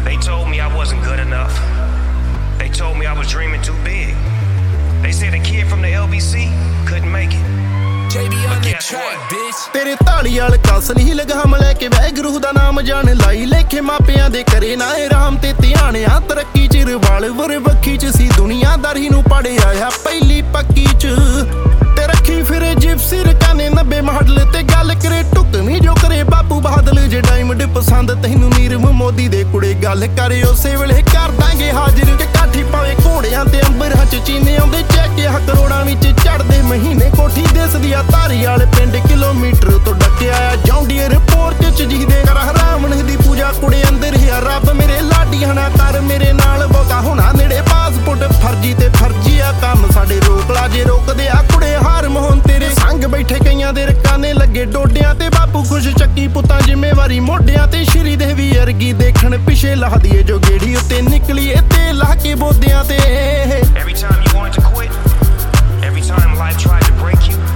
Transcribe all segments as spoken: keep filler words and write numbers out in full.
They told me I wasn't good enough. They told me I was dreaming too big. They said a kid from the L B C couldn't make it. J B on the track, bitch. ਤੇਰੇ ਤਾਲੀ ਵਾਲ ਕਸ ਨਹੀਂ ਲਗਾਮ ਲੈ ਕੇ ਵੈਗਰੂ ਦਾ ਨਾਮ ਜਾਣ ਲਾਈ ਲੇਖੇ ਮਾਪਿਆਂ ਦੇ ਕਰੇ ਨਾ ਇਹ ਰਾਮ ਤੇ ਧਿਆਣਿਆ ਤਰੱਕੀ ਚ ਰਵਾਲ ਵਰ ਵੱਖੀ ਚ ਸੀ ਦੁਨੀਆਦਾਰੀ ਨੂੰ ਪੜਿਆ ਆ ਪਹਿਲੀ ਪੱਕੀ ਚ ਤੇ ਰੱਖੀ ਫਿਰੇ ਜਿਪਸੀ ਰਕਾਨੇ ਨੱਬੇ ਮਾਡਲ ਤੇ ਗੱਲ ਕਰੇ ਟੁਕਮੀ ਜੋ ਕਰੇ ਬਾਪੂ ਬਹਾਦਲ ਜੇ ਡਾਇਮੰਡ ਪਸੰਦ ਤੈਨੂੰ ਨੀਰਵ ਮੋਦੀ ਦੇ ਕੁੜੇ ਗੱਲ ਕਰੇ ਉਸੇ ਵੇਲੇ ਕਰ ਦਾਂਗੇ ਹਾਜ਼ਰ ਕਿ ਕਾਠੀ ਪਾਵੇ ਘੋੜਿਆਂ ਤੇ ਅੰਬਰਾਂ ਚ ਚੀਨੇ ਆਉਂਦੇ ਚੈਕੇ ਹ ਕਰੋੜਾਂ ਵਿੱਚ ਚੜਦੇ ਮਹੀਨੇ ਕੋਠੀ ਦੇਸਦੀ ਆ ਧਾਰੀ ਵਾਲੇ ਪਿੰਡ ਕਿਲੋਮੀਟਰ ਤੋਂ ਡੱਕਿਆ ਆ ਜੌਂਡੀਅਰ ਪੋਰਚ ਚ ਜਿਹਦੇ ਕਰ ਹਰਾਮਣ ਦੀ ਪੂਜਾ ਕੁੜੇ ਅੰਦਰ ਹੀ ਆ ਰੱਬ ਮੇਰੇ ਲਾਡੀਆਂ ਨਾ ਕਰ ਮੇਰੇ ਨਾਲ ਬਹੁਤਾ ਹੋਣਾ ਨੇੜੇ ਪਾਸਪੋਰਟ ਫਰਜੀ ਤੇ ਫਰਜੀ ਆ ਕੰਮ ਸਾਡੇ ਰੋਕ ਲਾ ਜੇ ਰੋਕਦੇ ਆ ਕੁੜੇ ਹਾਰ ਮੋਹਨ ਤੇਰੇ ਸੰਗ ਬੈਠੇ ਕਈਆਂ ਦੇ ਰਕਾਨੇ ਲੱਗੇ ਡੋਡਿਆਂ ਤੇ ਬਾਪੂ ਖੁਸ਼ ਚੱਕੀ ਪੁੱਤਾਂ ਜ਼ਿੰਮੇਵਾਰੀ ਮੋਢਿਆਂ ਤੇ ਸ਼੍ਰੀ ਦੇਵੀ ਅਰਗੀ ਦੇਖਣ ਪਿਛੇ ਲਾਹਦੀਏ ਜੋ ਗੇੜੀ ਉੱਤੇ ਨਿਕਲੀਏ ਤੇ ਲਾ ਕੇ ਬੋਦਿਆਂ ਤੇ Every time you wanted to quit, every time life tried to break you,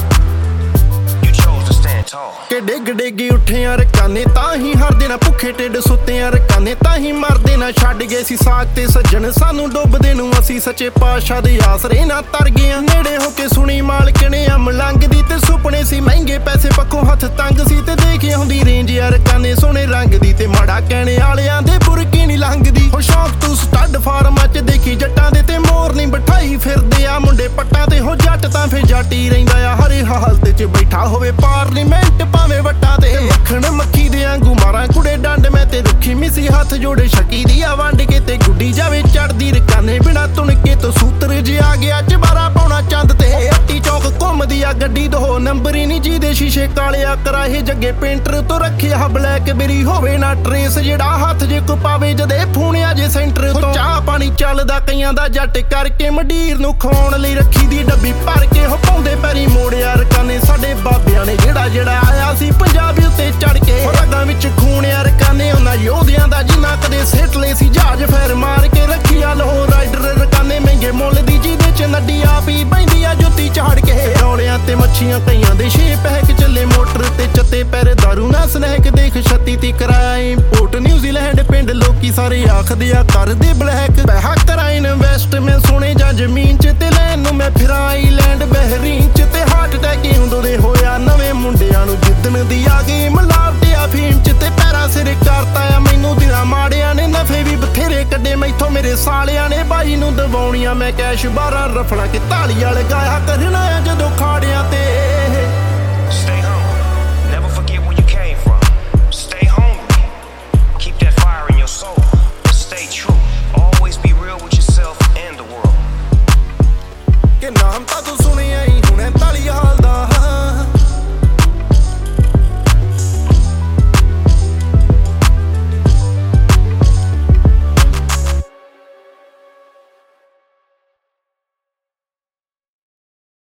you chose to stand tall. ਕਿ ਡਿੱਗ ਡਿੱਗੀ ਉੱਠਿਆਂ ਰਕਾਨੇ ਤਾਂ ਹੀ ਹਰਦੇ ਨਾ ਭੁੱਖੇ ਢਿੱਡ ਸੁੱਤਿਆਂ ਰਕਾਨੇ ਤਾਂ ਹੀ ਮਰਦੇ ਨਾ ਛੱਡ ਗਏ ਸੀ ਸਾਗ ਤੇ ਸੱਜਣ ਸਾਨੂੰ ਡੁੱਬਦੇ ਨੂੰ ਅਸੀਂ ਸੱਚੇ ਪਾਤਸ਼ਾਹ ਦੇ ਆਸਰੇ ਨਾ ਤਰ ਗਏ ਨੇੜੇ ਹੋ ਕੇ ਸੁਣੀ ਮਾਲਕ ਨੇ ਅਮ ਲੰਘਦੀ ਤੇ ਸੁਪਨੇ ਸੀ ਮਹਿੰਗੇ ਪੈਸੇ ਪੱਖੋਂ ਹੱਥ ਤੰਗ ਸੀ ਤੇ ਦੇਖੀ ਹੁੰਦੀ ਰੇਂਜ ਯਾਰ ਕਾਨੇ ਸੋਹਣੇ ਰੰਗ ਦੀ ਤੇ ਮਾੜਾ ਕਹਿਣੇ ਵਾਲਿਆਂ ਦੇ ਬੁਰਕੀ ਨਹੀਂ ਲੰਘਦੀ ਹੋ ਸ਼ੌਕ ਤੂੰ ਸਟੱਡ ਫਾਰਮਾਂ ਚ ਦੇਖੀ ਜੱਟਾਂ ਦੇ ਤੇ ਮੋਰ ਨਹੀਂ ਬਿਠਾਈ ਫਿਰਦੇ ਆ ਮੁੰਡੇ ਪੱਟਾਂ ਤੇ ਹੋ ਜੱਟ ਤਾਂ ਫੇ ਜਾਟੀ ਰਹਿੰਦਾ ਆ ਹਰ ਹਾਲਤ ਚ ਬੈਠਾ ਹੋਵੇ ਪਾਰਲੀਮੈਂਟ ਭਾਵੇਂ ਵੱਟਾਂ ਤੇ ਮੱਖਣ ਮੱਖੀ ਦੇ ਆਂਗੂ ਮਾਰਾਂ ਕੁੜੇ ਡੰਡ ਮੈਂ ਤੇ ਰੁੱਖੀ ਮਿਸੀ ਹੱਥ ਜੋੜੇ ਸ਼ਕੀ ਦੀ ਆ ਵੰਡ ਕੇ ਤੇ ਗੁੱਡੀ ਜਾਵੇ ਚੜਦੀ ਰਕਾਨੇ ਬਿਨਾ ਤੁਣਕੇ ਤੋਂ ਸੂਤਰ ਜਿ ਆ ਗਿਆ ਚਬਾਰਾ ਪਾਉਣਾ ਚੰਦ ਤੇ ਅੱਟੀ ਚੌਕ ਘੁੰਮਦੀ ਆ ਗੱਡੀ ਦੋ ਨੰਬਰ ਹੀ ਨਹੀਂ ਜਿਹਦੇ ਸ਼ੀਸ਼ੇ ਕਾਲਿਆ ਕਰਾਏ ਜੱਗੇ ਪੇਂਟਰ ਤੋਂ ਰੱਖਿਆ ਬਲੈਕਬੇਰੀ ਹੋਵੇ ਨਾ ਟਰੇਸ ਜਿਹੜਾ ਹੱਥ ਜੇ ਕੋ ਪਾਵੇ ਜਦੇ ਫੂਣਿਆ ਜੇ ਸੈਂਟਰ ਤੋਂ ਚਾਹ ਪਾਣੀ ਚੱਲਦਾ ਕਈਆਂ ਦਾ ਜੱਟ ਕਰਕੇ ਮੰਡੀਰ ਨੂੰ ਖਵਾਉਣ ਲਈ ਰੱਖੀ ਦੀ ਡੱਬੀ ਭਰ ਕੇ ਹੋ ਪਾਉਂਦੇ ਪੈਰੀ ਮੋੜਿਆ ਰਕਾਨੇ ਸਾਡੇ ਬਾਬਿਆਂ ਨੇ ਜਿਹੜਾ ਜਿਹੜਾ ਆਇਆ ਸੀ ਪੰਜਾਬੀ ਉੱਤੇ ਚੜ ਕੇ ਰਗਾਂ ਵਿੱਚ ਖੂਨਿਆ ਰਕਾਨੇ ਉਹਨਾਂ ਯੋਧਿਆਂ ਦਾ ਜਿਨ੍ਹਾਂ ਕਦੇ ਸਿੱਟ ਲਏ ਸੀ ਜਹਾਜ਼ ਫੈਰ ਮਾਰ ਕੇ ਰੱਖਿਆ ਲੋ ਰਾਈਡਰ ਰਕਾਨੇ ਮਹਿੰਗੇ ਮੁੱਲ ਦੀ ਜਿਹਦੇ ਚ ਨੱਡੀ ਆਪ ਹੀ ਬੈਂਦੀ ਆ ਜੁੱਤੀ ਝਾੜ ਕੇ ਰੌਲਿਆਂ ਤੇ ਮੱਛੀਆਂ ਕਈਆਂ ਦੇ ਛੇ ਪੈਕ ਚੱਲੇ ਮੋਟਰ ਤੇ ਚੱਤੇ ਪੈਰ ਦਾਰੂ ਨਾ ਸਨੈਕ ਦੇਖ ਛੱਤੀ ਤੀ ਕਰਾਏ ਇੰਪੋਰਟ ਨਿਊਜ਼ੀਲੈਂਡ ਪਿੰਡ ਲੋਕੀ ਸਾਰੇ ਆਖਦੇ ਆ ਕਰਦੇ ਬਲੈਕ ਪੈਸਾ ਕਰਾਂ ਇਨਵੈਸਟ ਮੈਂ ਸੋਨੇ ਜਾਂ ਜ਼ਮੀਨ ਚ ਤੇ ਲੈਣ ਨੂੰ ਮੈਂ ਫਿਰਾਂ ਆਈਲੈਂਡ ਬਹਿਰੀਨ ਚ ਤੇ ਹਾਰਟ ਅਟੈਕ ਹੁੰਦੋਂ ਦੇ ਹੋਇਆ ਨਵੇਂ ਮੁੰਡਿਆਂ ਨੂੰ ਜਿੱਦਣ ਦੀ ਆ ਗਈ ਮਲਾਵਟ ਆ ਫੀਮ ਚ ਤੇ ਪੈਰਾਂ ਸਿਰ ਕਰਤਾ ਆ ਮੈਨੂੰ ਦਿਨਾਂ ਮਾੜਿਆਂ ਨੇ ਨਫੇ ਵੀ ਬਥੇਰੇ ਕੱਢੇ ਮੈਥੋਂ ਮੇਰੇ ਸਾਲਿਆਂ ਨੇ ਬਾਈ ਨੂੰ ਦਵਾਉਣੀਆਂ ਮੈਂ ਕੈਸ਼ ਬਾਰਾਂ ਰਫਲਾ ਕਿ ਤਾਲੀ ਵਾਲੇ ਗਾਇਆ ਕਰਨਾ ਆ ਜਦੋਂ ਖਾੜਿਆਂ ਤੇ Stay humble, never forget where you came from. Stay hungry, keep that fire in your soul. Stay true, always be real with yourself and the world. ਕਿ ਨਾਮ ਤਾਂ ਤੂੰ